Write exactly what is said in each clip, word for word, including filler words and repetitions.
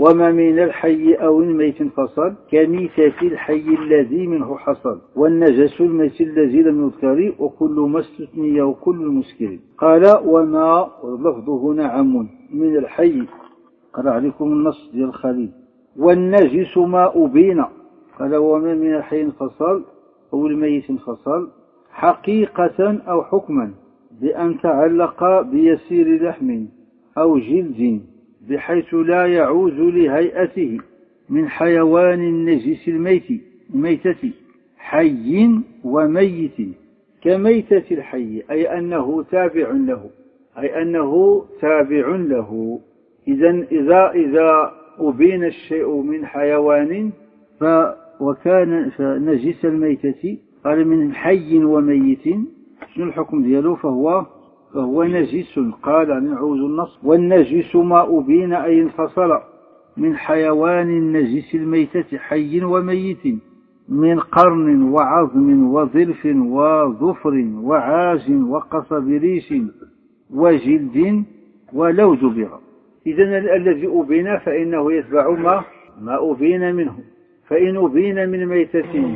وما من الحي أو الميت انفصل كميتة الحي الذي منه حصل والنجس الميت الذي لم يذكر وكل ما استثني وكل المسكر. قال وما لفظه هنا عام من الحي، قال عليكم النص ديال الخليل. والنجس ما أبين، قال وما من الحي انفصل أو الميت انفصل حقيقة أو حكما بأن تعلق بيسير لحم أو جلد بحيث لا يعوز لهيئته من حيوان نجس الميت الميتة حي وميت كميتة الحي، أي أنه تابع له أي أنه تابع له. إذن إذا إذا أبين الشيء من حيوان ف وكان نجس الميتة قال من حي وميت شنو الحكم ديالو؟ فهو فهو نجس. قال نعوذ النص والنجس ما أبين أي انفصل من حيوان نجس الميتة حي وميت من قرن وعظم وظرف وظفر وعاج وقصب ريش وجلد ولو دبر. إذن الذي أبين فإنه يتبع ما ما أبين منه، فإن أبين من ميتة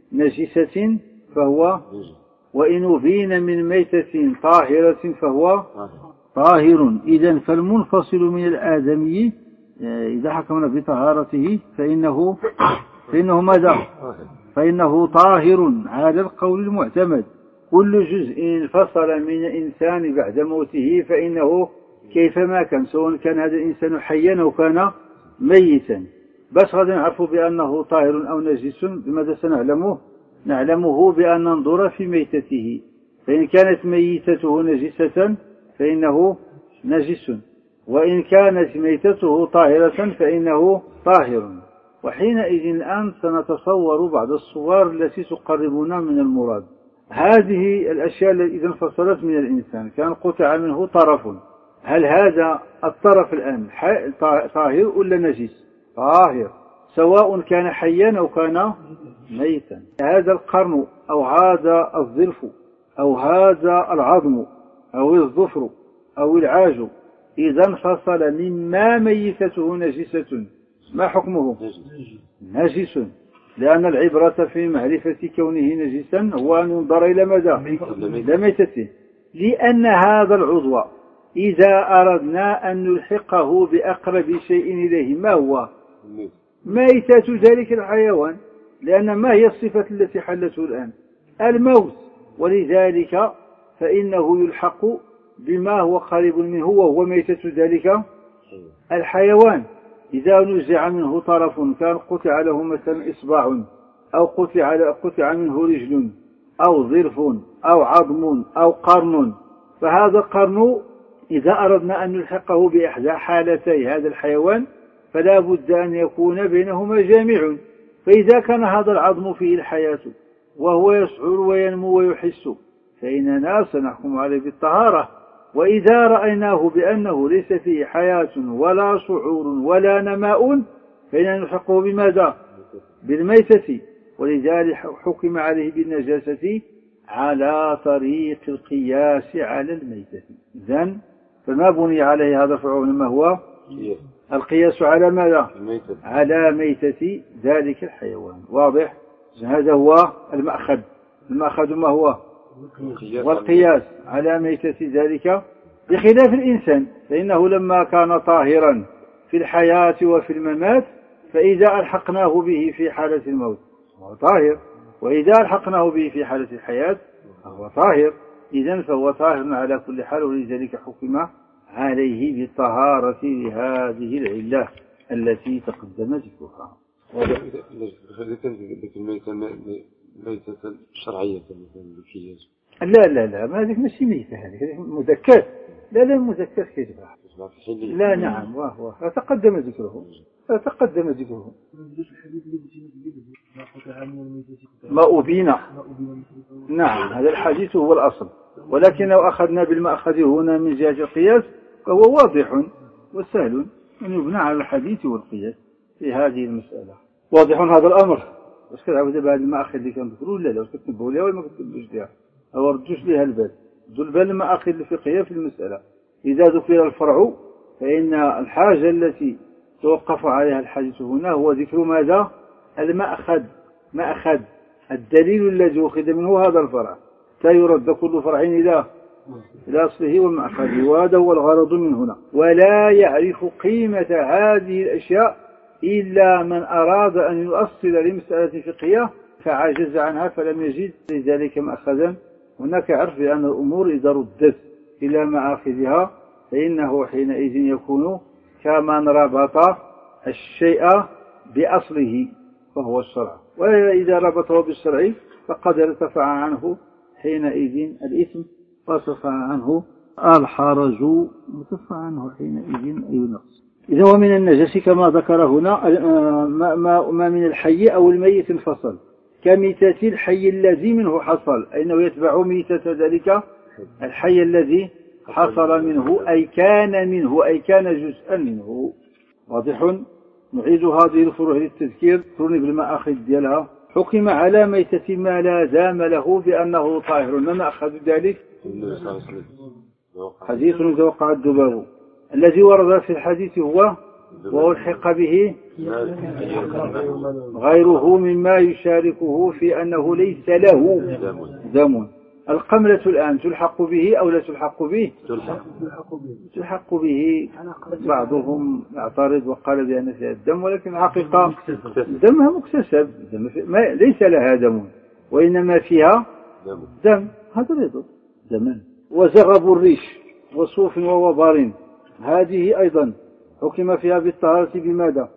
نجسة فهو، وإن أبين من ميتة طاهرة فهو طاهر. إذن فالمنفصل من الآدمي إذا حكمنا بطهارته فإنه فإنه ماذا؟ فإنه طاهر على القول المعتمد. كل جزء انفصل من الإنسان بعد موته فإنه كيفما كان، سواء كان هذا الإنسان حيا أو كان ميتا. بس غادي نعرفوا بأنه طاهر أو نجس بماذا سنعلمه؟ نعلمه بأن ننظر في ميتته، فإن كانت ميتته نجسة فإنه نجس، وإن كانت ميتته طاهرة فإنه طاهر. وحينئذ الآن سنتصور بعض الصور التي تقربنا من المراد. هذه الأشياء التي إذا انفصلت من الإنسان كان قطع منه طرف، هل هذا الطرف الآن طاهر ولا نجس؟ طاهر، سواء كان حيا أو كان ميتا. هذا القرن أو هذا الظرف أو هذا العظم أو الظفر أو العاج إذا انفصل مما ميتته نجسة ما حكمه؟ نجس، لأن العبرة في معرفة كونه نجسا هو أن ينظر إلى ماذا؟ إلى ميتته. لأن هذا العضو إذا أردنا أن نلحقه بأقرب شيء إليه ما هو؟ ميتة ذلك الحيوان، لأن ما هي الصفة التي حلته الآن؟ الموت. ولذلك فإنه يلحق بما هو قريب منه وهو ميتة ذلك الحيوان. إذا نزع منه طرف كان قطع له مثلا إصبع أو قطع قطع منه رجل أو ظرف أو عظم أو قرن، فهذا القرن إذا أردنا أن نلحقه بإحدى حالتي هذا الحيوان فلا بد أن يكون بينهما جامع. فإذا كان هذا العظم فيه الحياة وهو يشعر وينمو ويحس فإننا سنحكم عليه بالطهارة. وإذا رأيناه بأنه ليس فيه حياة ولا شعور ولا نماء فإننا نلحقه بماذا؟ بالميتة. ولذلك حكم عليه بالنجاسة على طريق القياس على الميتة. إذن فما بني عليه هذا الفعل ما هو؟ القياس على ماذا؟ على ميتة ذلك الحيوان. واضح؟ هذا هو المأخذ. المأخذ ما هو؟ والقياس على ميتة ذلك، بخلاف الإنسان فإنه لما كان طاهرا في الحياة وفي الممات فإذا ألحقناه به في حالة الموت هو طاهر، وإذا ألحقناه به في حالة الحياة فهو طاهر. إذن فهو طاهر على كل حال. ولذلك حكم عليه بالطهارة لهذه العلة التي تقدم ذكرها. إذا كانت الميتة ميتة شرعية لا لا لا ما هذيك ماشي ميتة، هذيك مذكر. لا لا مذكر كيف؟ لا نعم وهو تقدم ذكره تقدم ذكره ما أبين. نعم هذا الحديث هو الأصل، ولكن لو أخذنا بالمأخذ هنا من جهة القياس فهو واضح وسهل أن يبنى على الحديث والقياس في هذه المسألة. واضح هذا الأمر. بس كتعود بهذا المأخذ اللي كان ذكره لا لا واش كتنبهوا لها ولا ما كتنبهوش لها أو ردوش لها البال. ذو البال المأخذ الفقهية في المسألة إذا ذكر الفرع فإن الحاجة التي توقف عليها الحديث هنا هو ذكر ماذا؟ المأخذ، مأخذ الدليل الذي أخذ منه هذا الفرع، لا يرد كل فرع إلى إلى أصله والمأخذ، وهذا هو الغرض من هنا. ولا يعرف قيمة هذه الأشياء إلا من أراد أن يؤصل لمسألة فقهية فعجز عنها فلم يجد لذلك مأخذا. هناك عرف بأن الأمور إذا ردت إلى مآخذها فإنه حينئذ يكون كمن ربط الشيء بأصله فهو الشرع، وإذا ربطه بالشرع فقد ارتفع عنه حينئذ الإثم وارتفع عنه الحرج، وارتفع عنه حينئذ أي نقص. إذا ومن النجس كما ذكر هنا ما, ما, ما من الحي أو الميت انفصل كميتة الحي الذي منه حصل، أنه يتبع ميتة ذلك الحي الذي حصل منه أي كان منه أي كان جزءا منه. واضح؟ نعيد هذه الفروع للتذكير ترني بالمآخذ ديالها. حكم على ميتة ما لا دام له بأنه طاهر، ما مأخذ ذلك؟ حديث إذا وقع الذباب الذي ورد في الحديث هو وألحق به غيره مما يشاركه في أنه ليس له دم. القملة الآن تلحق به أو لا تلحق به؟ تلحق به. بعضهم يعترض وقال بأن فيها الدم، ولكن الحقيقة دمها مكتسب، ليس لها دم وإنما فيها دم، هذا رضا دما. وزغب الريش وصوف ووبار هذه أيضا حكم فيها بالطهارة بماذا؟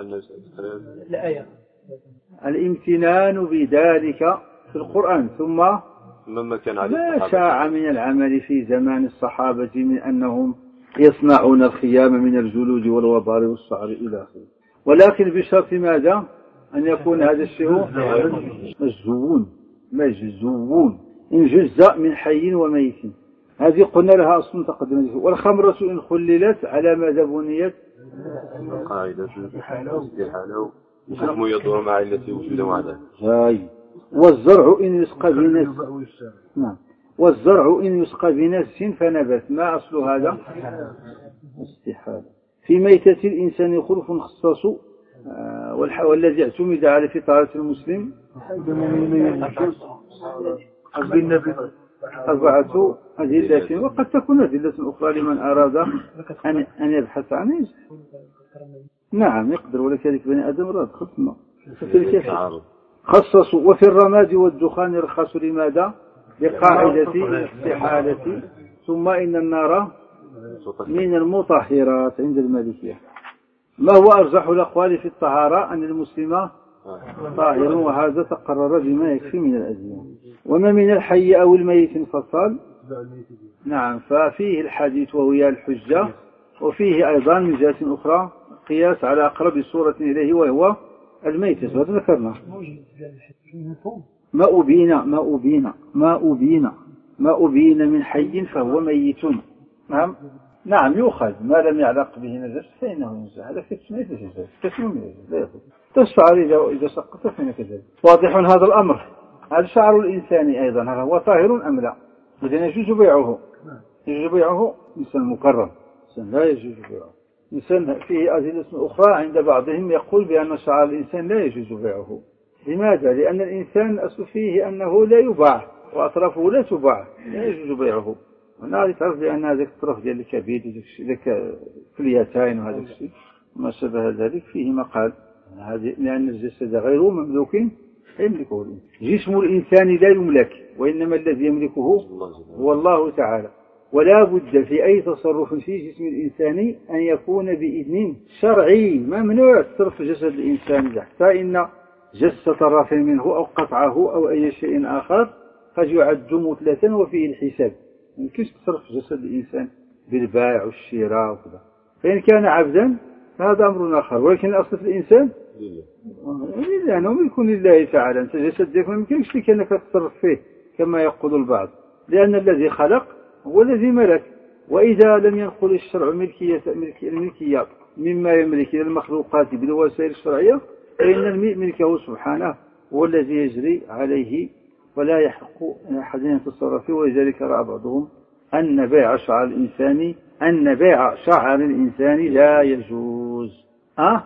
الامتنان بذلك في القرآن، ثم ما شاع من العمل في زمان الصحابة من أنهم يصنعون الخيام من الجلود والوبار والشعر إلى آخره، ولكن بشرط ماذا؟ أن يكون هذا الشيء مجزوون مجزوون إن جزء من حي وميت. هذه قلنا لها أصل تقدم. والخمرة إن خللت على ماذا بنيت؟ قاعدة استحالة الحكم يدور مع التي وجد وعدها. جاي. والزرع إن يسقى بنفس نعم والزرع إن يسقى بنفس فنبت، ما أصل هذا؟ استحالة. في ميتة الإنسان خلف خصاص آه والذي اعتمد على فطرة المسلم أربعة أدلة، وقد تكون أدلة أخرى لمن أراد أن أن يبحث عنه. نعم يقدر، ولكذلك بني آدم راد خصنا خصصوا. وفي الرماد والدخان يرخص لماذا؟ لقاعدة الاستحالة. ثم إن النار من المطهرات عند المالكية. ما هو أرجح الأقوال في الطهارة؟ أن المسلم طاهر، وهذا تقرر بما يكفي من الأدلة. وما من الحي أو الميت انفصل نعم ففيه الحديث وهي الحجة، وفيه أيضا من جهة أخرى قياس على أقرب صورة إليه وهو الميت، هذا ذكرنا. ما أبين ما أبين ما أبين ما أبين من حي فهو ميت. نعم نعم يؤخذ ما لم يعلق به نجس فإنه ينزل، هذا في تسمية الجزاء تسمية لا يأخذ تشعر إذا سقط فإن كذلك. واضح هذا الأمر. هذا شعر الإنسان أيضا هل هو طاهر أم لا؟ إذن يجوز بيعه، يجوز بيعه إنسان مكرم، إنسان لا يجوز بيعه. إنسان فيه أدلة أخرى عند بعضهم يقول بأن شعر الإنسان لا يجوز بيعه. لماذا؟ لأن الإنسان الأصل فيه أنه لا يباع وأطرافه لا تباع، لا يجوز بيعه. هنا تعرف بأن هذاك الطرف ديال الكبد ذاك كليتين وهذا الشيء ما شبه ذلك فيه مقال، لأن الجسد غير مملوك يملكه الإنسان. جسم الإنسان لا يملك، وإنما الذي يملكه هو الله تعالى. ولا بد في أي تصرف في جسم الإنسان أن يكون بإذن شرعي. ممنوع تصرف جسد الإنسان حتى إن جس طرف منه أو قطعه أو أي شيء آخر قد يعد مثلة وفيه الحساب. يمكنش تصرف جسد الإنسان بالبيع والشراء وكذا. فإن كان عبدا فهذا أمر آخر، ولكن الأصل في الإنسان لأنه ملك لله تعالى. أنت جسد ديالك ما يمكنش لك أنك تتصرف فيه كما يقول البعض، لأن الذي خلق هو الذي ملك. وإذا لم ينقل الشرع ملكية الملكية مما يملك إلى المخلوقات بالوسائل الشرعية فإن ملكه سبحانه هو الذي يجري عليه ولا يحق أحد أن يتصرف فيه. ولذلك رأى بعضهم أن بيع شعر الإنسان أن بيع شعر الإنسان لا يجوز. أه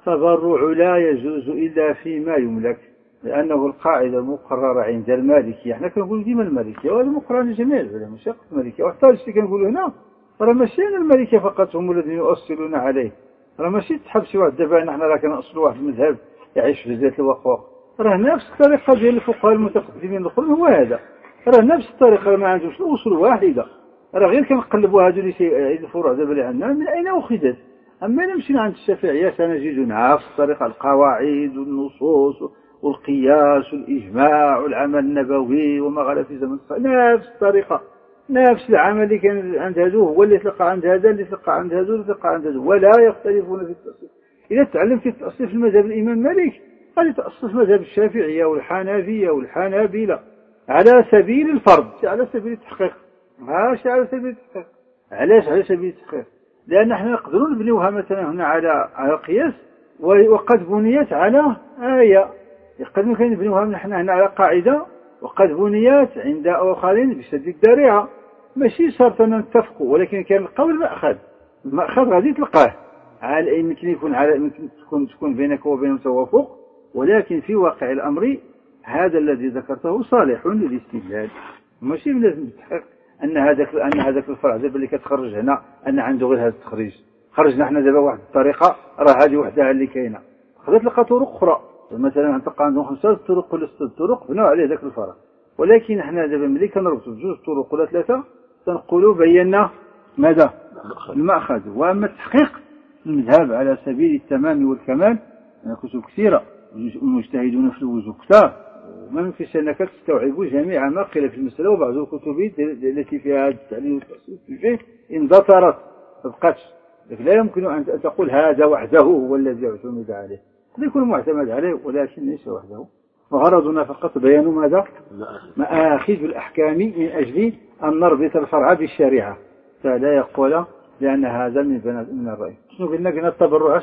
تبرع لا يجوز إلا فيما يملك، لأنه القاعدة المقررة عند المالكية. احنا كنقول ديما المالكية وهذا مقرر عند جميع العلماء مش فقط المالكية. وحتى الشيء كنقول هنا راه ماشي أن المالكية فقط هم الذين يؤصلون عليه، راه ماشي تحب شي واحد دابا نحن راه كنأصلوا واحد المذهب يعيش في جزيرة الوقوق، راه نفس الطريقة ديال الفقهاء المتقدمين الآخرين هو هذا، راه نفس الطريقة ما عندوش الأصول واحدة، راه غير كنقلبوا هذو اللي الفروع دابا اللي عندنا من أين أخذت. أما إلا مشينا عند الشافعية سنجد نفس الطريقة القواعد والنصوص والقياس والإجماع والعمل النبوي وما غلا في زمن نفس الطريقة، نفس العمل اللي كان عند هذو هو اللي تلقى عند هذا اللي تلقى عند هذو اللي تلقى عند هذو، ولا يختلفون في التأصيل. إذا تعلمت التأصيل في المذهب الإمام مالك قد تأصل في مذهب الشافعية والحنفية والحنابلة على سبيل الفرض، على سبيل التحقيق، ماشي على سبيل التحقيق. علاش على سبيل التحقيق؟ لأن احنا نقدروا نبنيوها مثلا هنا على على قياس وقد بنيت على آية، قد ممكن نبنيوها نحن هنا على قاعدة وقد بنيت عند آخرين بشد الذريعة، ماشي شرط أن نتفقوا، ولكن كان القول مأخذ، المأخذ غادي تلقاه، على يمكن يكون على يمكن تكون تكون بينك وبين توافق، ولكن في واقع الأمر هذا الذي ذكرته صالح للاستدلال، ماشي لازم تحقق أن هذاك أن هذاك الفرع دابا اللي كتخرج هنا أن عنده غير هذا التخريج، خرجنا احنا دابا واحد الطريقة راه هذه وحدها اللي كاينة، تقدر تلقى طرق أخرى مثلا تلقى عندهم خمسة طرق ولا ستة طرق بناء عليه ذاك الفرع، ولكن احنا دابا ملي كنربطوا بجوج طرق ولا ثلاثة تنقولوا بينا ماذا؟ المأخذ. وأما التحقيق المذهب على سبيل التمام والكمال كتب كثيرة والمجتهدون في الوجوه كثار، وما يمكنش أنك تستوعب جميع ما قيل في المسألة، وبعض الكتب التي فيها التعليل والتأصيل فيه اندثرت ما بقاتش، لكن لا يمكن أن تقول هذا وحده هو الذي اعتمد عليه، قد يكون معتمد عليه ولكن ليس وحده. وغرضنا فقط بيان ماذا؟ مآخذ الأحكام من أجل أن نربط الفرع بالشريعة، فلا يقول لأن هذا من من الرأي. شنو قلنا؟ قلنا التبرع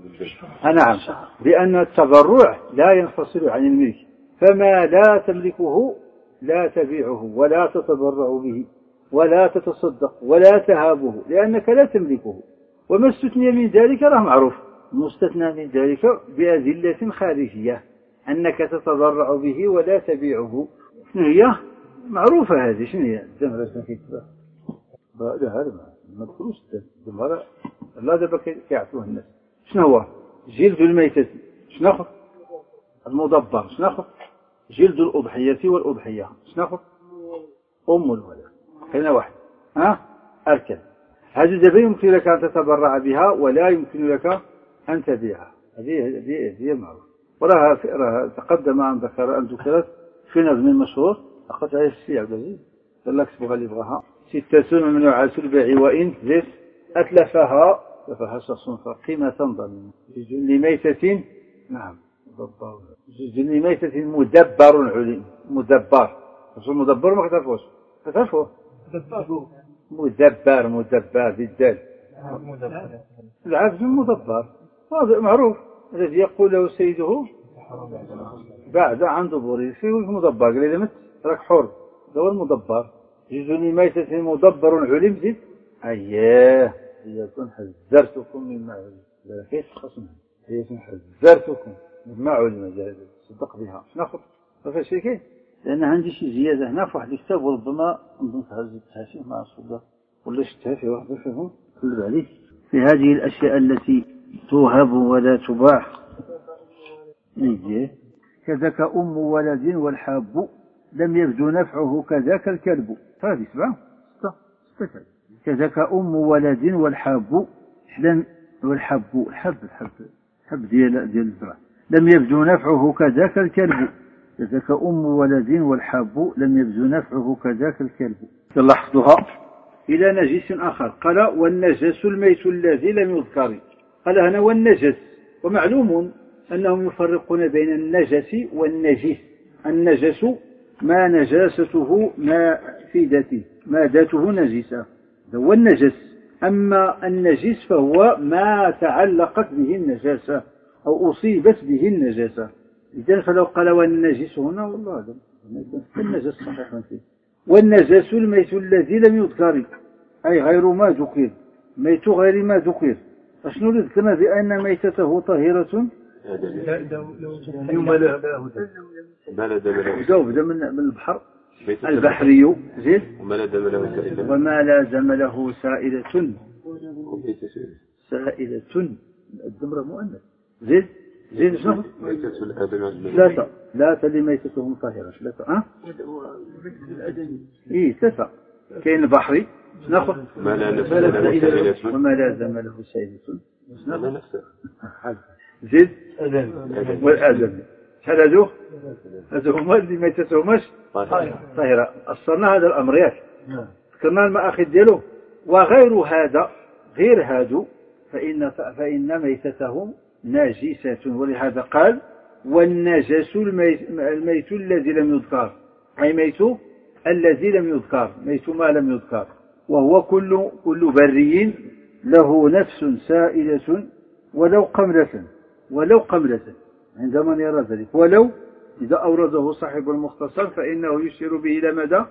نعم، بأن التبرع لا ينفصل عن الملك، فما لا تملكه لا تبيعه ولا تتبرع به ولا تتصدق ولا تهابه لأنك لا تملكه. وما استثني من ذلك راه معروف، مستثنى من ذلك بأدلة خارجية أنك تتبرع به ولا تبيعه. شنو هي؟ معروفة هذه. شنو هي؟ الدم راسنا كيتباع لا هذا ما تقولوش الدم لا دابا كيعطوه الناس. شنو هو؟ جلد الميتة. شنو ناخذ؟ المدبر. شنو ناخذ؟ جلد الأضحية والأضحية. شنو ناخذ؟ أم الولد. خلينا واحد ها أركن. هذه دابا يمكن لك أن تتبرع بها ولا يمكن لك أن تبيعها. هذه هذه هي المعروف. وراها تقدم أن ذكر أن ذكرت في نظم المشهور أخذت عليه الشيء عبد العزيز قال لك تبغى اللي يبغاها ستة ممنوعات البيع وإن زيت أتلفها أتلفها شخص فقيمة ضمن جل ميتة. نعم جل ميتة مدبر علم مدبر. شو مدبر ما تعرفوش؟ تعرفوه؟ مدبر مدبر بالدال العبد مدبر هذا معروف الذي يقول له سيده بعد عن دبره في المدبر قال إذا مت راك حر. هو المدبر. جزء ميتة مدبر علم زد أياه إذا كنت حذرتكم مما علم لا كيف خصمها إذا كنت حذرتكم مما علم صدق بها. ناخذ ففي شيء كيف لأن عندي شي زيادة هنا في واحد الكتاب وربما نظن هزتها شي مع الصدق ولا شتها في واحد فيهم قلب عليه في هذه الأشياء التي توهب ولا تباع. نيجي كذاك أم ولد والحاب لم يبدو نفعه كذاك الكلب. هذه سبعة ستة ستة. كذاك أم ولد والحاب لم والحب الحب الحب الحب ديال ديال الزرع لم يبدو نفعه كذاك الكلب. كذاك أم ولد والحاب لم يبدو نفعه كذاك الكلب. تلاحظها إلى نجس آخر قال والنجس الميت الذي لم يذكر. قال هنا والنجس ومعلوم أنهم يفرقون بين النجس والنجس. النجس ما نجاسته ما فيدته مادته نجسة هو النجس. أما النجس فهو ما تعلقت به النجاسة أو أصيبت به النجاسة. إذن فلو قال والنجس هنا والله هذا النجس صحيح فيه. والنجس الميت الذي لم يذكر أي غير ما ذكر ميت غير ما ذكر أشنو ذكرنا بأن ميتته طاهرة جاوب من من البحر البحري زيد وما لازم له سائلة سائلة الدمرة مؤنث زيد زيد شنو؟ ثلاثة ثلاثة لميتتهم طاهرة ثلاثة ها؟ إيه ثلاثة كاين البحري ناخذ ما لا نفس وما لازم له سائلة زيد والآدم شحال هذو؟ هذو هما اللي ميتتهماش طاهرة. أصلنا هذا الأمر ياك ذكرنا المآخذ ديالو وغير هذا غير هادو فإن فإن ميتتهم ناجسة ولهذا قال والنجس الميت, الميت الذي لم يذكر أي ميت الذي لم يذكر ميت ما لم يذكر وهو كل كل بري له نفس سائلة ولو قملة ولو قملة عندما يرى ذلك ولو إذا أورده صاحب المختصر فإنه يشير به إلى ماذا؟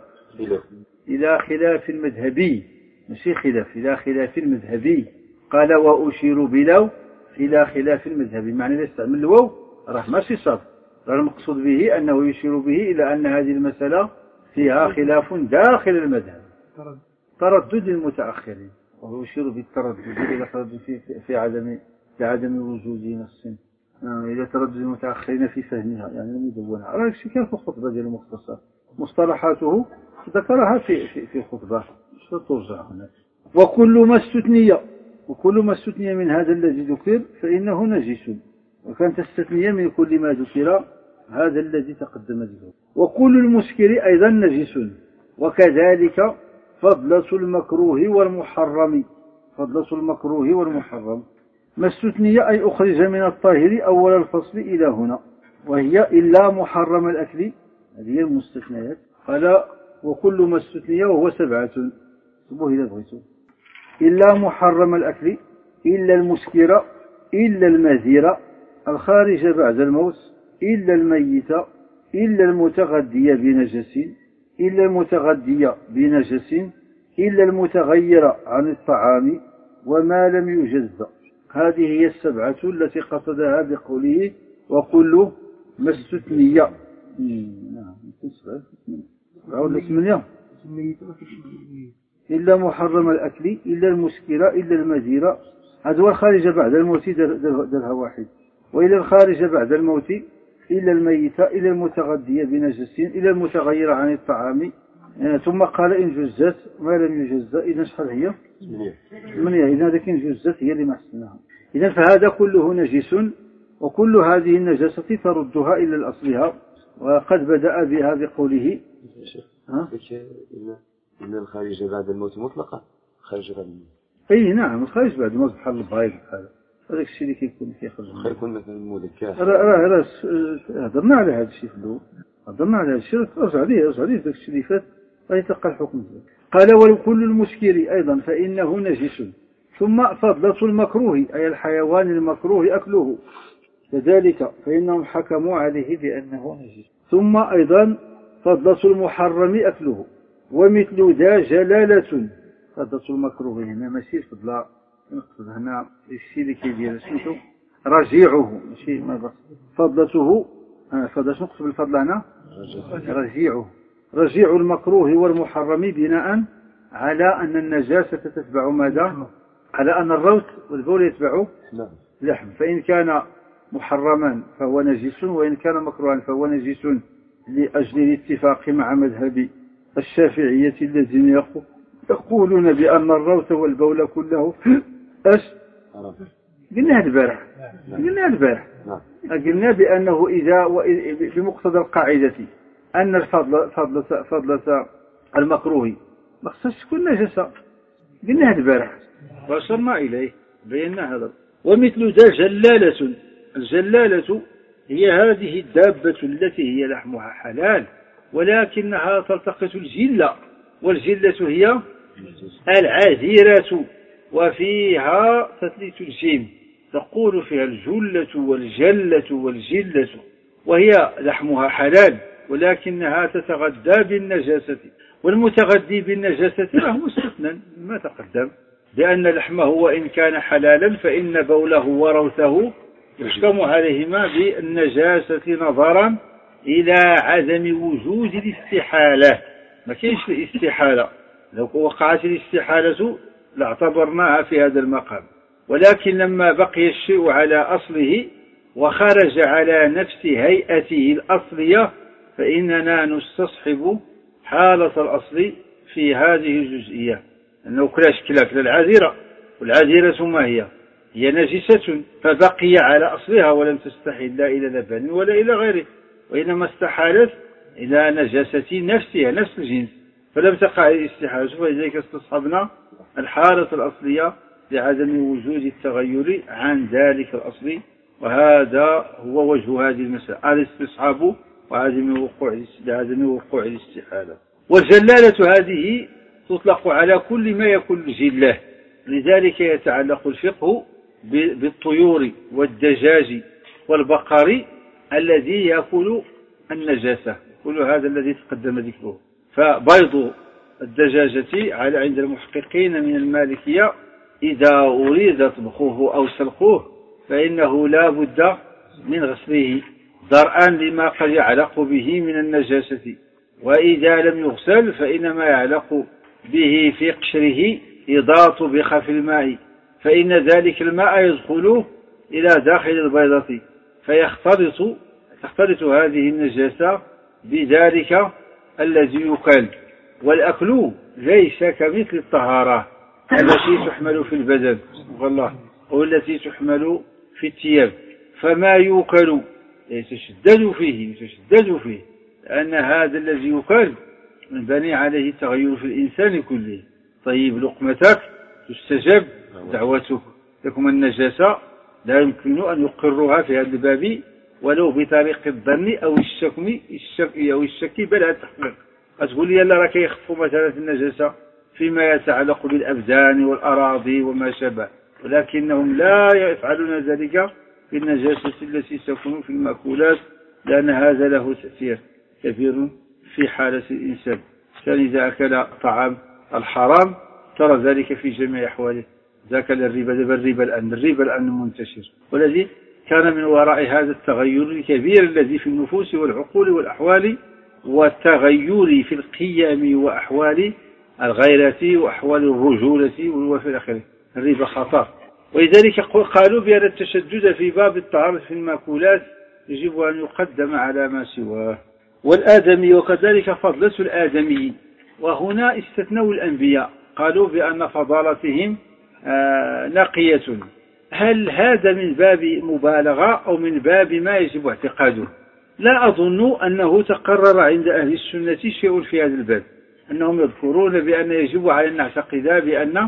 إلى خلاف المذهبي ماشي خلاف إلى خلاف المذهبي قال وأشير بلو إلى خلاف المذهبي معنى لا يستعمل الواو راه ماشي صرف راه المقصود به أنه يشير به إلى أن هذه المسألة فيها خلاف داخل المذهب تردد المتأخرين وهو يشير بالتردد إلى تردد في, في عدم في عدم وجود نص إلى تردد المتأخرين في فهمها يعني لم يدونها راه شي كان في الخطبة ديال المختصر مصطلحاته ذكرها في في في خطبة شو ترجع هناك وكل ما استثني وكل ما استثني من هذا الذي ذكر فإنه نجس وكانت تستثنية من كل ما ذكر هذا الذي تقدم ذكره وكل المسكر أيضا نجس وكذلك فضلة المكروه والمحرم فضلة المكروه والمحرم ما استثني أي أخرج من الطاهر أول الفصل إلى هنا وهي إلا محرم الأكل هذه هي المستثنيات قال وكل ما استثني وهو سبعة سبوه إذا بغيتوا إلا محرم الأكل إلا المسكر إلا المزير الخارج بعد الموت إلا الميت إلا المتغذي بنجس إلا المتغذي بنجس إلا المتغير عن الطعام وما لم يجز هذه هي السبعة التي قصدها بقوله وكل ما استثني نعم سبعة ولا ثمانية إلا محرم الأكل إلا المسكر إلا المزير هذا هو الخارج بعد الموت درها واحد وإلى الخارج بعد الموت إلا الميت إلا المتغذي بنجس إلا المتغير عن الطعام يعني ثم قال إن جزت ما لم يجز إذا شحال هي ثمانية إذا هذا كان جزت هي اللي محسنها إذا فهذا كله نجس وكل هذه النجاسة تردها إلى الأصلها وقد بدأ بها بقوله ها؟ إن الخارج بعد الموت مطلقة خارج بعد الموت أي نعم الخارج بعد الموت بحال البايض هذا هذاك الشيء اللي كيكون كيخرج خير يكون مثلا مذكر راه راه هضرنا على هذا الشيء في الأول هضرنا على هذا الشيء رجع عليه رجع عليه ذاك الشيء اللي فات غيتلقى الحكم قال وكل المسكر أيضا فإنه نجس ثم فضلة المكروه أي الحيوان المكروه أكله كذلك فإنهم حكموا عليه بأنه نجس ثم أيضا فضلة المحرم أكله ومثل ذا جلالة فضلة المكروه هنا ماشي فضلة نقصد هنا الشيء اللي كيدير سميتو رجيعه ماشي ماذا فضلته فضلة نقصد بالفضل هنا رجيعه رجيع المكروه والمحرم بناء على أن النجاسة تتبع ماذا على أن الروث والبول يتبعه لحم فإن كان محرما فهو نجس وإن كان مكروها فهو نجس لأجل الاتفاق مع مذهب الشافعية الذين يقولون بأن الروث والبول كله أش قلنا البارح قلنا البارح قلنا بأنه إذا بمقتضى القاعدة أن الفضل فضل فضلة المكروه ما خصهاش تكون نجسة قلنا البارح وصلنا إليه بينا هذا ومثل ذا جلالة الجلالة هي هذه الدابة التي هي لحمها حلال ولكنها تلتقط الجلة والجلة هي العزيرة وفيها تثليث الجيم تقول فيها الجلة والجلة والجلة وهي لحمها حلال ولكنها تتغذى بالنجاسة والمتغذي بالنجاسة له مستثنى ما تقدم بأن لحمه وإن كان حلالا فإن بوله وروثه يحكم عليهما بالنجاسة نظرا إلى عدم وجود الاستحالة. ما كاينش الاستحالة، لو وقعت الاستحالة لاعتبرناها في هذا المقام، ولكن لما بقي الشيء على أصله وخرج على نفس هيئته الأصلية فإننا نستصحب حالة الأصل في هذه الجزئية، أنه كلاش كلاك للعذيرة، والعذيرة ما هي؟ هي نجسة فبقي على أصلها ولم تستحل لا إلى لبن ولا إلى غيره، وإنما استحالت إلى نجاسة نفسها نفس الجنس فلم تقع الاستحالة، فلذلك استصحبنا الحالة الأصلية لعدم وجود التغير عن ذلك الأصل. وهذا هو وجه هذه المسألة، الاستصحاب وعدم وقوع عدم وقوع الاستحالة. والجلالة هذه تطلق على كل ما يكون جلة، لذلك يتعلق الفقه بالطيور والدجاج والبقر الذي يأكل النجاسة، كل هذا الذي تقدم ذكره. فبيض الدجاجة على عند المحققين من المالكية إذا أريد طبخه أو سلقه فإنه لا بد من غسله درءا لما قد يعلق به من النجاسة، وإذا لم يغسل فإنما يعلق به في قشره إذا طبخ في الماء، فإن ذلك الماء يدخل إلى داخل البيضة فيختلط تختلط هذه النجاسة بذلك الذي يكل. والأكل ليس كمثل الطهارة التي تحمل في البدن والله والتي تحمل في الثياب، فما يوكل يتشدد فيه يتشدد فيه لأن هذا الذي يوكل من بني عليه تغير في الإنسان كله. طيب لقمتك تستجب دعوتك، لكم النجاسة لا يمكن أن يقرها في هذا الباب ولو بطريق الظن أو الشك الشك أو الشك بل التحقيق. أتقول لي لا راك يخف مثلا النجاسة فيما يتعلق بالأبدان والأراضي وما شابه، ولكنهم لا يفعلون ذلك في النجاسة التي تكون في المأكولات، لأن هذا له تأثير كبير في حالة الإنسان. كان إذا أكل طعام الحرام ترى ذلك في جميع أحواله، ذاك الربا دابا الربا الآن الربا الآن منتشر، والذي كان من وراء هذا التغير الكبير الذي في النفوس والعقول والأحوال والتغير في القيم وأحوال الغيرة وأحوال الرجولة وفي آخره. الربا خطر، ولذلك قالوا بأن التشدد في باب الطعام في المأكولات يجب أن يقدم على ما سواه. والآدمي وكذلك فضلة الآدمي، وهنا استثنوا الأنبياء قالوا بأن فضالتهم آه نقية. هل هذا من باب مبالغة أو من باب ما يجب اعتقاده؟ لا أظن أنه تقرر عند أهل السنة شيء في هذا الباب، أنهم يذكرون بأن يجب علينا نعتقد بأن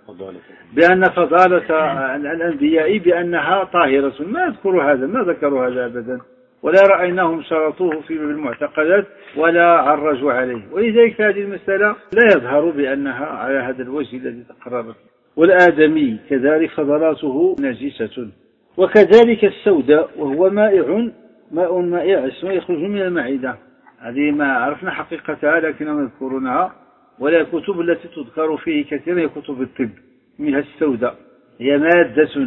بأن فضالة الأنبياء بأنها طاهرة. ما يذكروا هذا، ما ذكروا هذا أبدا، ولا رأيناهم شرطوه في المعتقدات ولا عرجوا عليه، ولذلك في هذه المسألة لا يظهر بأنها على هذا الوجه الذي تقررت. والآدمي كذلك فضلاته نجسة، وكذلك السوداء وهو مائع ماء مائع اسمه يخرج من المعدة، هذه ما عرفنا حقيقتها لكنهم يذكرونها، ولا الكتب التي تذكر فيه كثيرا هي كتب الطب، منها السوداء هي مادة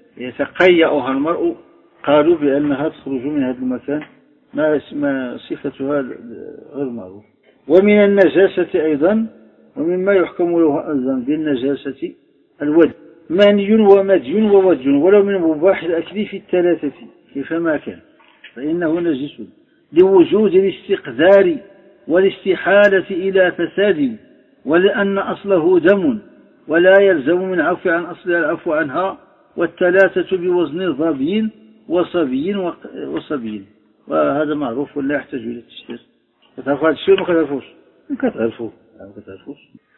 يتقيأها المرء، قالوا بأنها تخرج من هذا المكان ما اسم صفتها غير معروف. ومن النجاسة أيضا ومما يحكم له أيضا بالنجاسة الودي، مني ومدي ووجه ولو من مباح الأكل في الثلاثة كيفما كان فإنه نجس لوجود الاستقذار والاستحالة إلى فساد، ولأن أصله دم ولا يلزم من عفو عن أصلها العفو عنها، والثلاثة بوزن ظبي وصبي وصبي، وهذا معروف ولا يحتاج إلى التشريح. كتعرفوا هذا الشيء ما كتعرفوش؟ ما كتعرفوش ما كتعرفوش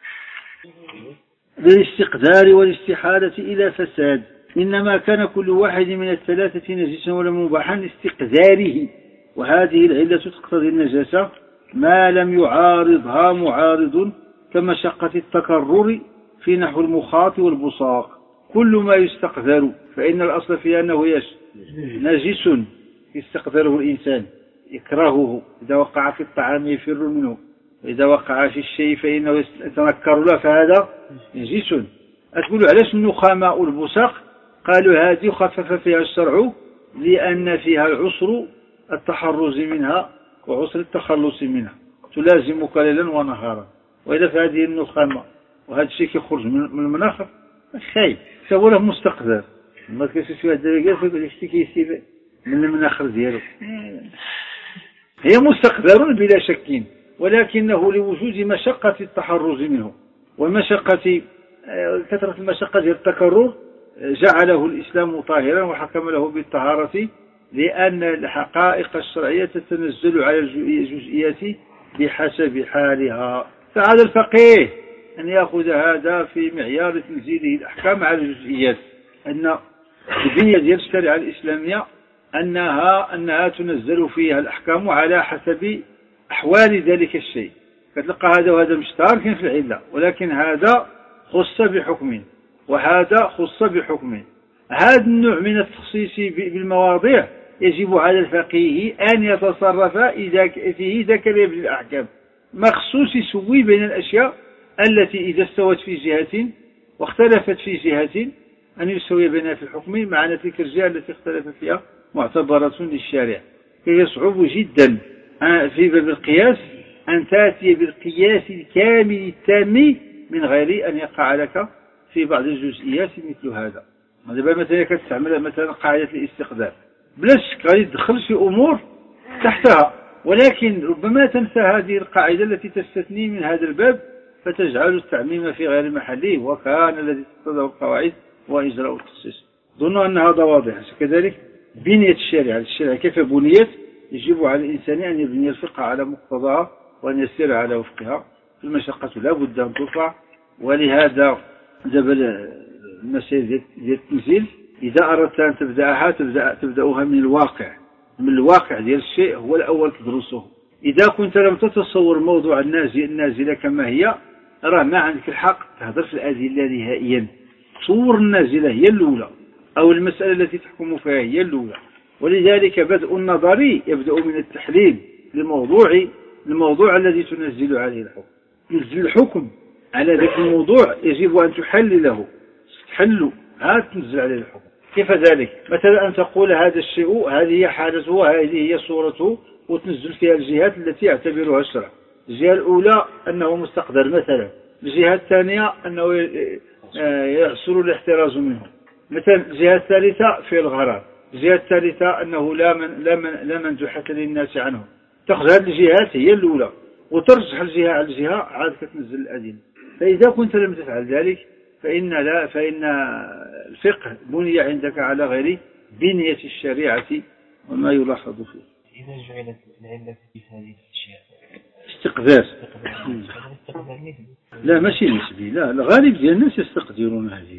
للاستقدار والاستحالة إلى فساد، إنما كان كل واحد من الثلاثة نجسا ولا مباحا لاستقداره، وهذه العلة تقتضي النجاسة ما لم يعارضها معارض كمشقة التكرر في نحو المخاط والبصاق. كل ما يستقذر فإن الأصل فيه أنه يش نجس يستقذره الإنسان يكرهه، إذا وقع في الطعام يفر منه، وإذا وقع في الشيء فإنه يتنكر له فهذا نجس. أتقولوا علاش النخامة والبصاق؟ قالوا هذه خفف فيها الشرع لأن فيها العسر التحرز منها وعسر التخلص منها، تلازمك ليلا ونهارا. وإذا في هذه النخامة وهذا الشيء يخرج من المناخر خايب فهو له مستقذر، ما تكسش فيها الدرجات فيقول لك كيسيب من المناخر ديالو، هي مستقذر بلا شك، ولكنه لوجود مشقة التحرز منه ومشقة كثرة المشقة ديال التكرر جعله الإسلام طاهرا وحكم له بالطهارة، لأن الحقائق الشرعية تتنزل على الجزئيات بحسب حالها. فعلى الفقيه أن يأخذ هذا في معيار تنزيله الأحكام على الجزئيات، أن البنية ديال الشريعة الإسلامية أنها أنها تنزل فيها الأحكام على حسب أحوال ذلك الشيء. كتلقى هذا وهذا مشترك في العلة، ولكن هذا خص بحكم وهذا خص بحكم. هذا النوع من التخصيص بالمواضيع يجب على الفقيه أن يتصرف إذا فيه إذا كان يبني الأحكام، مخصوص يسوي بين الأشياء التي إذا استوت في جهة واختلفت في جهة أن يسوي بينها في الحكم مع تلك الجهة التي اختلف فيها معتبرة للشارع. يصعب جدا في باب القياس أن تأتي بالقياس الكامل التام من غير أن يقع لك في بعض الجزئيات مثل هذا. هذا مثلا كتستعمل مثلا قاعدة الاستقدار بلا شك غادي تدخل في أمور تحتها، ولكن ربما تنسى هذه القاعدة التي تستثني من هذا الباب فتجعل التعميم في غير محله، وكان الذي تقتضى القواعد وإجراء التخصيص. ظن أن هذا واضح. كذلك بنية الشريعة الشريعة كيف بنيت يجب على الإنسان أن يبني الفقه على مقتضاها وأن يسير على وفقها. المشقة لا بد أن ترفع، ولهذا جبل المسائل ديال التنزيل إذا أردت أن تبدأها تبدأ تبدأها من الواقع، من الواقع ديال الشيء هو الأول تدرسه. إذا كنت لم تتصور موضوع النازل النازلة كما هي راه ما عندك الحق تهضر في الأدلة نهائيا. صور النازلة هي الأولى أو المسألة التي تحكم فيها هي الأولى، ولذلك بدء النظري يبدأ من التحليل للموضوع الموضوع الذي تنزل عليه الحكم. تنزل الحكم على ذلك الموضوع يجب أن تحلله، تحل هذا تنزل عليه الحكم. كيف ذلك؟ مثلا أن تقول هذا الشيء هذه هي حالته وهذه هي صورته وتنزل فيها الجهات التي يعتبرها الشرع. الجهة الأولى أنه مستقدر مثلا، الجهة الثانية أنه يحصل الاحتراز منه مثلا، الجهة الثالثة في الغرار، الجهة الثالثة أنه لا من لا من لا منجوحة للناس عنه. تأخذ هذه الجهات هي الأولى وترجح الجهة على الجهة عاد كتنزل الأدلة. فإذا كنت لم تفعل ذلك فإن لا فإن الفقه بني عندك على غير بنية الشريعة وما يلاحظ فيه. إذا جعلت العلة في هذه الأشياء استقدار لا ماشي نسبي، لا الغالب ديال الناس يستقدرون هذه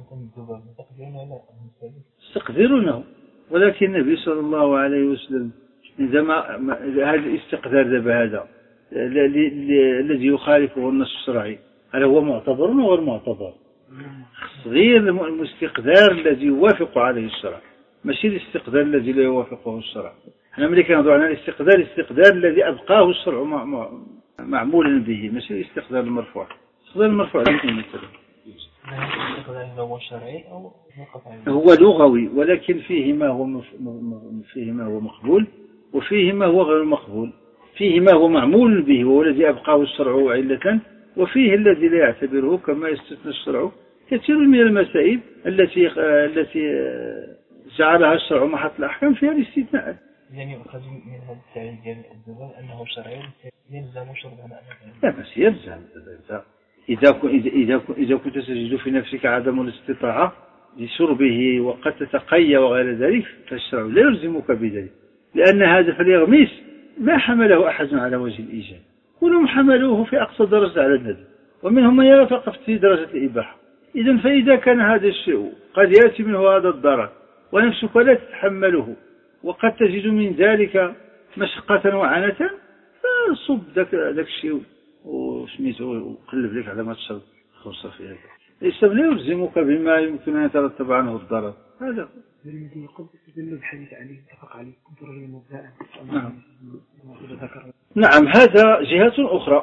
يستقدرونه، ولكن النبي صلى الله عليه وسلم عندما هذا الاستقدار دابا هذا الذي يخالفه النص الشرعي هل هو معتبر أو غير معتبر؟ غير الاستقدار الذي يوافق عليه الشرع، ماشي الاستقدار الذي لا يوافقه الشرع. احنا ملي كنهضروا عن الاستقدار الاستقدار الذي أبقاه الشرع معمولا به، ماشي الاستقدار المرفوع. الاستقدار المرفوع لكن مثلا هو شرعي أو هو لغوي، ولكن فيه ما هو فيه ما هو مقبول وفيه ما هو غير مقبول، فيه ما هو معمول به وهو الذي أبقاه الشرع علة، وفيه الذي لا يعتبره كما يستثنى الشرع كثير من المسائل التي التي جعلها الشرع محط الأحكام فيها الاستثناءات. يعني يؤخذ من هذا التعريف ديال الزواج أنه شرعي يلزم شرب على لا بس يلزم. إذا إذا إذا كنت تجد في نفسك عدم الاستطاعة لشربه وقد تتقيا وغير ذلك فالشرع لا يلزمك بذلك، لأن هذا فاليغميس ما حمله أحد على وجه الإيجاب، كلهم حملوه في أقصى درجة على الندب، ومنهم من يرى فقط في درجة الإباحة. إذن فإذا كان هذا الشيء قد يأتي منه هذا الضرر ونفسك لا تتحمله وقد تجد من ذلك مشقة وعنة فصب ذاك ذاك الشيء وسميته وقلب لك على ما تشرب خصوصا في هذا. الإسلام لا يلزمك بما يمكن أن يترتب عنه الضرر. هذا الذي يقول الحديث عليه اتفق عليه كنت رجل مبدأ. نعم. نعم هذا جهة أخرى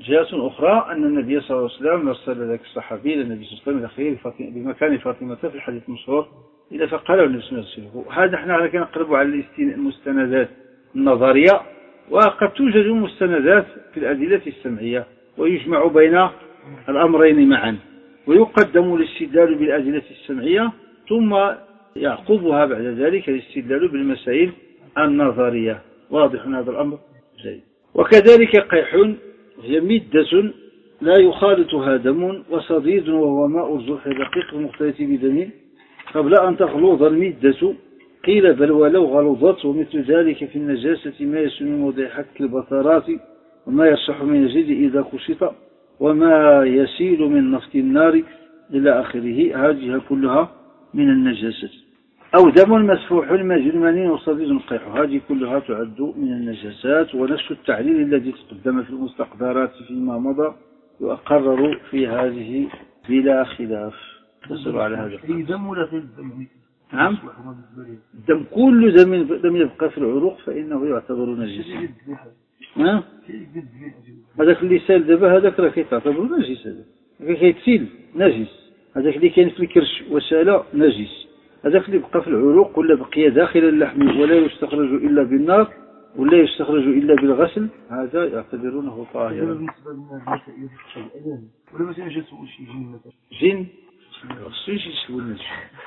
جهة أخرى أن النبي صلى الله عليه وسلم أرسل ذاك الصحابي إلى النبي صلى الله عليه وسلم بمكان فاطمة في الحديث المشهور إذا فقال النبي صلى الله عليه وسلم. هذا احنا كنقرب على المستندات النظرية، وقد توجد مستندات في الأدلة السمعية، ويجمع بين الأمرين معا، ويقدم الاستدلال بالأدلة السمعية ثم يعقبها بعد ذلك الاستدلال بالمسائل النظرية. واضح هذا الأمر جيد. وكذلك قيح هي مدة لا يخالطها دم وصديد وهو ماء الجرح دقيق المختلط بدم قبل أن تغلظ المدة، قيل بل ولو غلظت. ومثل ذلك في النجاسة ما يسمى موضع حك البطارات وما يصح من الجلد إذا كشط وما يسيل من نفط النار إلى آخره. هذه كلها من النجاسة. أو دم مسفوح مجرمانين وصديد قيح، هذه كلها تعد من النجاسات. ونفس التعليل الذي تقدم في المستقدرات فيما مضى يقرر في هذه بلا خلاف. تصل على هذا دم ولا غير الدم؟ نعم، الدم كل دم دم يبقى في العروق فإنه يعتبر نجسا. ها هذاك اللي سال دابا هذاك راه كيتعتبر نجس، هذا كيتسيل نجس. هذاك اللي كاين في الكرش وسالة نجس. هذاك اللي بقى في العروق ولا بقي داخل اللحم ولا يستخرج إلا بالنار ولا يستخرج إلا بالغسل، هذا يعتبرونه طاهرا. بالنسبة للناس ولا مثلا جاتو شي جن مثلا جن خصو شي يسول الناس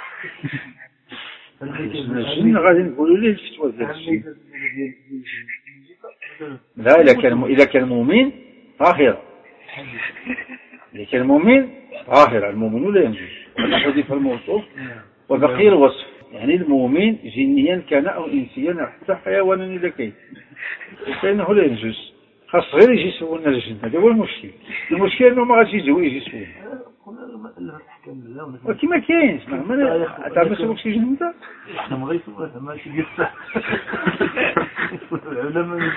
الجن غادي نقولوا ليه الفتوى ديال الجن. لا، إذا كان إذا كان مؤمن طاهرا، إذا كان مؤمن طاهرا، المؤمن لا ينجس. ولا حذف الموصوف وبقي الوصف، يعني المؤمن جنيا كان أو إنسيا حتى حيوانا إذا كان فإنه لا ينجس. خاص غير يجي يسولنا الجن، هذا هو المشكل. المشكل أنه ما غاديش يجي يجي يسولنا وكما كاين. ما تعرف سبق شي جن انت؟ احنا ما غيسولنا ماشي قصه العلماء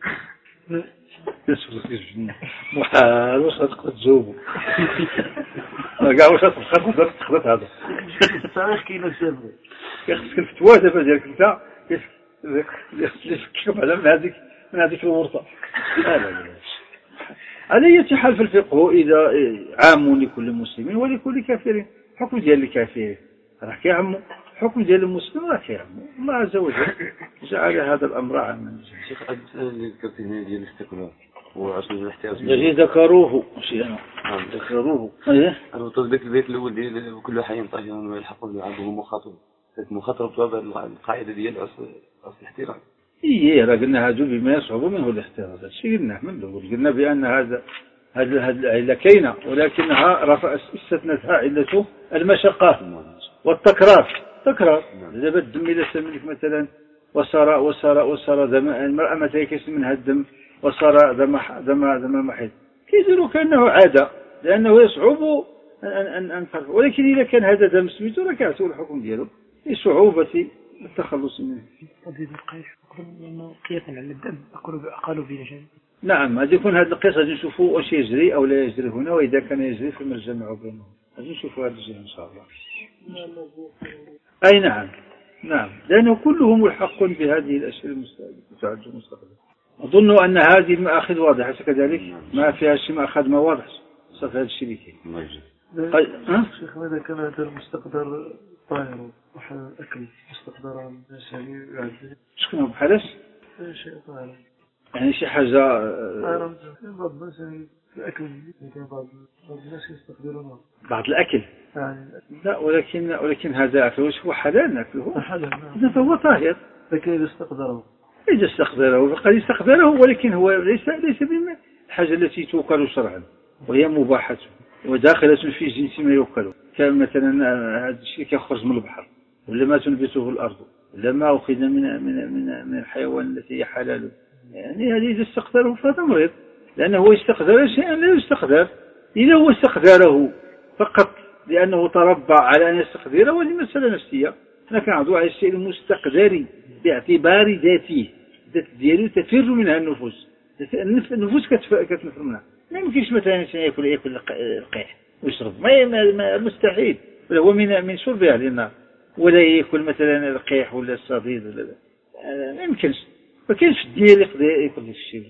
يسولك الجن محال. واش غتقدر تجاوبوا؟ كاع واش غتقدر تخلط هذا التاريخ كاين شابه. خصك الفتوى دابا ديالك انت يفكك بعدا من هذيك من هذيك الورطه. لا لا لا على أي حال في الفقه إذا عام لكل مسلم ولكل كافر. حكم ديال الكافر راه كيعمو، حكم ديال المسلم راه كيعمو. الله عز وجل جعل هذا الأمر عاما. شيخ هذا اللي ذكرتي هنا ديال الاستقلال وعشان الاحتياج الذي ذكروه ماشي أنا ذكروه. ايه أنا ذاك البيت الأول ديال وكل حي طاهر ويلحقون بعضه مخاطب. المخاطرة بهذه القاعدة ديال أصل أصل الاحترام. إيه راه قلنا هذا بما يصعب منه الاحتراز. هذا الشيء قلناه من الأول. قلنا بأن هذا هذا هذه العلة كاينة، ولكنها رفع استثنتها علة المشقة والتكرار. تكرار دابا الدم إذا سمنك مثلا وصار وصار وصار دم المرأة متى كيسمن منها الدم وصار دم دم دم محيض كيديروا كأنه عادة، لأنه يصعب أن أن أن ولكن إذا كان هذا دم سميتو راه كيعطيو الحكم ديالو لصعوبة التخلص منه. قضية القيح أنه قياسا على الدم أقالوا في نجاسة. نعم، غادي يكون هذا القياس غادي نشوفوا واش يجري أو لا يجري هنا، وإذا كان يجري فما الجمع بينهم. غادي نشوفوا هذا الشيء إن شاء الله. أي نعم نعم، لأنه كلهم ملحق بهذه الأشياء المستعدة مستقبلا. أظن أن هذه المآخذ واضحة كذلك، ما فيها شيء مأخذ ما واضح صف هذا الشيء اللي كاين. شيخ ماذا كان هذا المستقدر طاهر وحل الأكل مستقدر الناس يعني شكون بحالاش؟ شيء طاهر يعني شي حاجة طاهر. بعض الناس يعني الأكل كان بعض الناس يستقدرونه بعض الأكل يعني. لا ولكن ولكن هذا أكل واش هو حلال ناكله؟ حلال إذا فهو طاهر. لكن إذا استقدره إذا استقدره فقد استقدره، ولكن هو ليس ليس بما الحاجة التي توكل شرعا وهي مباحة وداخلة في جنس ما يوكل. كان مثلا هذا الشيء كيخرج من البحر ولا ما تنبته الأرض ولا ما أخذ من من من من الحيوان التي هي حلال، يعني هذه إذا استقدره فهذا مريض، لأنه هو استقدر شيئا لا يستقدر. إذا هو استقدره فقط لأنه تربى على أن يستقدره وهذه مسألة نفسية. احنا كنعرضوا على الشيء المستقدر باعتبار ذاته، ذات ديالو تفر منها النفوس. النفوس كتنفر منها. ما يمكنش مثلا الانسان ياكل ياكل القيح ويشرب، ما مستحيل، ولا هو من من شرب اهل النار، ولا ياكل مثلا القيح ولا الصديد ولا ما يمكنش. ما كاينش الدين اللي يقدر ياكل الشيء.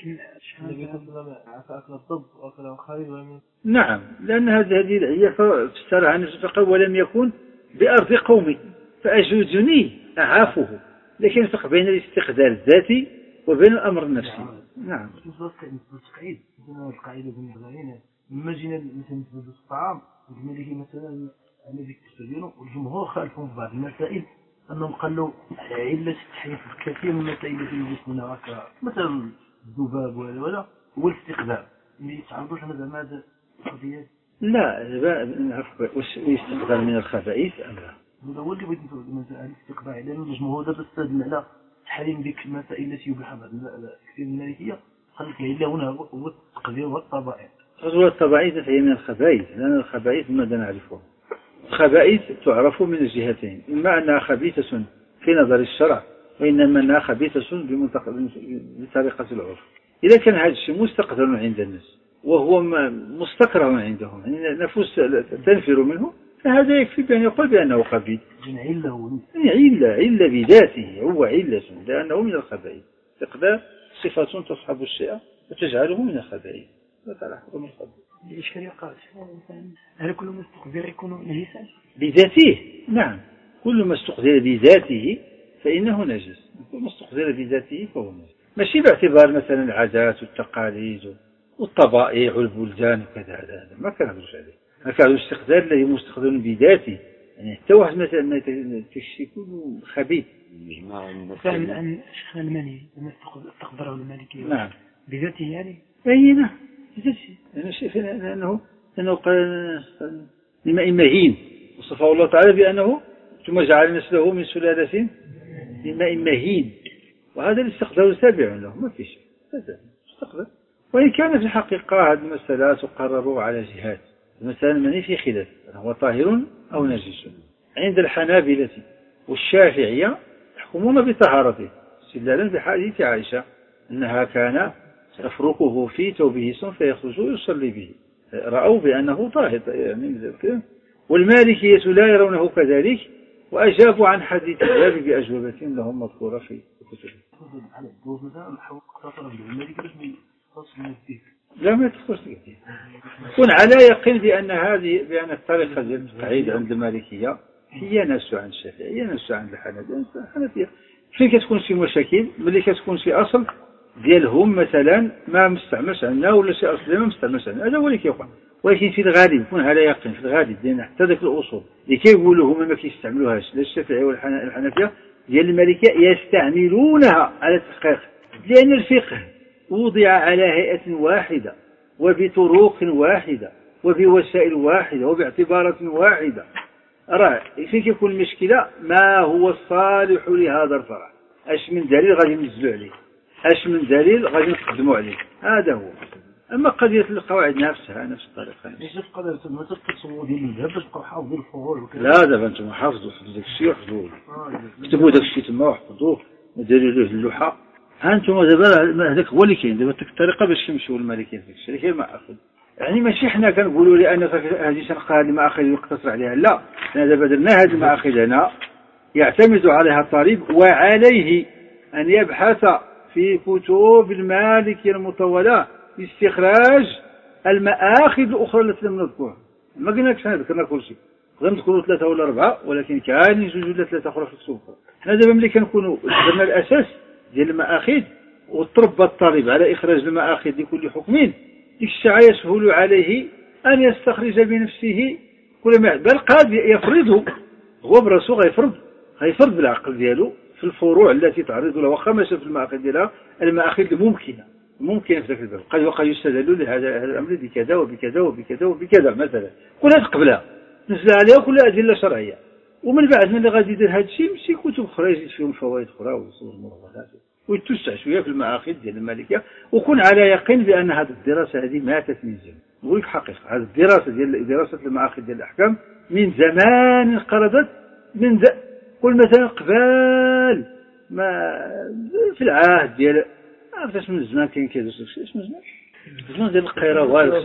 لكن النبي صلى الله عليه وسلم عفى أكل الضب وأكله خالد ومن نعم، لأن هذه هذه العية فسرها عن فقال ولم يكن بأرض قومي فأجوزني أعافه، لكن الفرق بين الاستقدار الذاتي وبين الأمر النفسي. نعم. التقعيد القاعدة بالنسبة لنا لما جينا مثلا نتبادل الطعام قلنا له مثلا الذي تستبينه والجمهور خالفهم في بعض المسائل أنهم قالوا علة تحريف كثير من المسائل التي يجلسونها مثلا الذباب ولا ولا هو الاستقدار اللي يتعرضوش أنا زعما هذا القضية. لا عفوا واستقدار من الخبائث أم لا؟ هذا هو اللي بغيت نقول مثلا الاستقدار على الجمهور هذا استدل على تحريم ديك المسائل التي يبيحها كثير من المالكية قال لك إلا هنا هو التقدير والطبائع. هو الطبائع فهي من الخبائث، لأن الخبائث ماذا نعرفها؟ الخبائث تعرف من الجهتين، إما أنها خبيثة في نظر الشرع وإنما أنها خبيثة بطريقة العرف. إذا كان هذا الشيء مستقدر عند الناس وهو مستكره عندهم يعني النفوس تنفر منه فهذا يكفي بأن يقول بأنه خبيث. علة علة علة بذاته هو علة لأنه من الخبائث. استقدار صفة تصحب الشيء وتجعله من الخبائث. لا تلاحظ من الخبائث. الإشكال يقع هل كل ما استقدر يكون نجسا؟ بذاته نعم، كل ما استقدر بذاته فإنه نجس، كل ما استقدر بذاته فهو نجس، ماشي باعتبار مثلا العادات والتقاليد والطبائع والبلدان وكذا. هذا ما كان هدوش عليه، ما كان هدوش استقدار الذي مستقدر بذاته يعني حتى واحد مثلا ما تكشي كله خبيث. فهم عن شيخنا المالي لما استقدره المالكي نعم بذاته يعني أي نعم بذاته. أنا شايف أنه أنه قال لما مهين وصفه الله تعالى بأنه ثم جعل نسله من سلالة لماء مهين، وهذا الاستقدار تابع له ما في شيء هذا استقدار. وإن كان في الحقيقة هذه المسألة تقرر على جهات، مثلا المني في خلاف هو طاهر أو نجس. عند الحنابلة والشافعية يحكمون بطهارته استدلالا بحديث عائشة أنها كان يفركه في ثوبه فيخرج ويصلي به، رأوا بأنه طاهر يعني. والمالكية لا يرونه كذلك وأجابوا عن حديث الباب بأجوبة لهم مذكورة في كتبهم. لا ما تخص فيه. كن على يقين بأن هذه بأن الطريقة التقعيد عند المالكية هي نفس عند الشافعية، هي نفس عند الحنفية. فين كتكون في مشاكل ملي كتكون في أصل ديالهم مثلا ما مستعملش عندنا ولا شيء أصل ما مستعملش عندنا، هذا هو اللي كيوقع. ولكن في الغالب يكون على يقين في الغالب ديالنا حتى ذاك الأصول اللي كيقولوا هما ما كيستعملوهاش لا الشافعية ولا الحنفية ديال المالكية يستعملونها على التحقيق، لأن الفقه وضع على هيئة واحدة وبطرق واحدة وبوسائل واحدة وباعتبارات واحدة. راه فين كيكون المشكلة ما هو الصالح لهذا الفرع، اش من دليل غادي ننزلوا عليه، اش من دليل غادي نقدموا عليه، هذا هو. اما قضيه القواعد نفسها نفس الطريقه ايش قضيه ما تتصوروا ديال الذهب باش تبقاو حافظين الفروع وكذا. لا دابا انتم حافظوا حفظوا داك الشيء وحفظوه كتبوا داك الشيء تما وحفظوه وديروا له اللوحه. ها انتم دابا هذاك هو اللي كاين دابا الطريقه باش يمشيو المالكين في الشيء هي المأخذ. يعني ماشي حنا كنقولوا لان هذه شنقه هذه المآخذ يقتصر عليها، لا حنا دابا درنا هذه المآخذ هنا يعتمد عليها الطالب وعليه ان يبحث في كتب المالكية المطولة لاستخراج المآخذ الأخرى التي لم نذكرها. ما قلنا حنا ذكرنا كل شيء، لم نذكروا ثلاثة ولا أربعة، ولكن كاين جوج ولا ثلاثة أخرى في السوق. حنا دابا ملي كنكونوا درنا الأساس ديال المآخذ وتربى الطالب على إخراج المآخذ لكل حكم، ديك الساعة يسهل عليه أن يستخرج بنفسه كل ما بل قد يفرضه هو براسو، غيفرض غيفرض بالعقل ديالو في الفروع التي تعرض له وخمسة في المآخذ ديالها المآخذ الممكنة ممكن في ذاك الباب. قد وقد يستدل لهذا الأمر بكذا وبكذا وبكذا وبكذا مثلا كلها تقبلها نزل عليها كلها أدلة شرعية، ومن بعد من اللي غادي يدير هذا الشيء يمشي كتب أخرى يزيد فيهم فوائد أخرى ويصور مغالطات ويتوسع شوية في المآخذ ديال المالكية، وكون على يقين بأن هذه الدراسة هذه ماتت من زمان. نقول لك حقيقة هذه الدراسة ديال دراسة المآخذ ديال الأحكام من زمان انقرضت، من ذا كل مثلا قبال ما في العهد ديال عرفتش من زمان كاين كيدرس شي اسمه زمان زمان ديال القيروات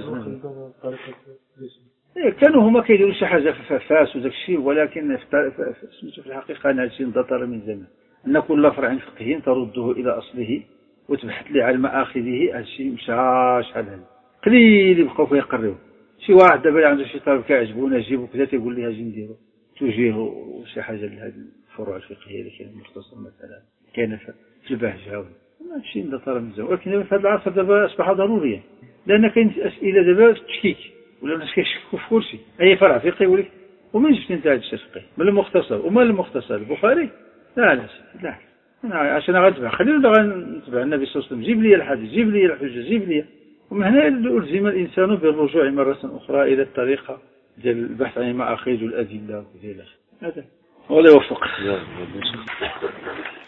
كانوا هما كيديروا شي حاجه في فاس وداك الشيء، ولكن في الحقيقه هذا الشيء انتظر من زمان ان كل فرع فقهي ترده الى اصله وتبحث لي على مآخذه هادشي مشى شحال هذا قليل يبقاو فيه يقريو. شي واحد دابا عنده شي طالب كيعجبونا نجيبو كذا تيقول لي اجي نديرو توجيه وشي حاجه لهذه الفروع الفقهيه اللي كاينه مختصر مثلا كاينه في البهجه ماشي عندها طلب مزيان. ولكن في هذا العصر دابا اصبح ضروريا لان كاين اسئله دابا التشكيك ولا الناس كيشكوا في كلشي اي فرع فقهي يقول لك ومن جبت انت هذا الشيء الفقهي من المختصر وما المختصر البخاري لا لا لا انا عشان غنتبع خلينا غنتبع النبي صلى الله عليه وسلم جيب لي الحديث جيب لي الحجه جيب لي. ومن هنا ألزم الإنسان بالرجوع مرة أخرى إلى الطريقة ديال البحث عن مآخذ الأدلة وكذا هذا والله يوفق.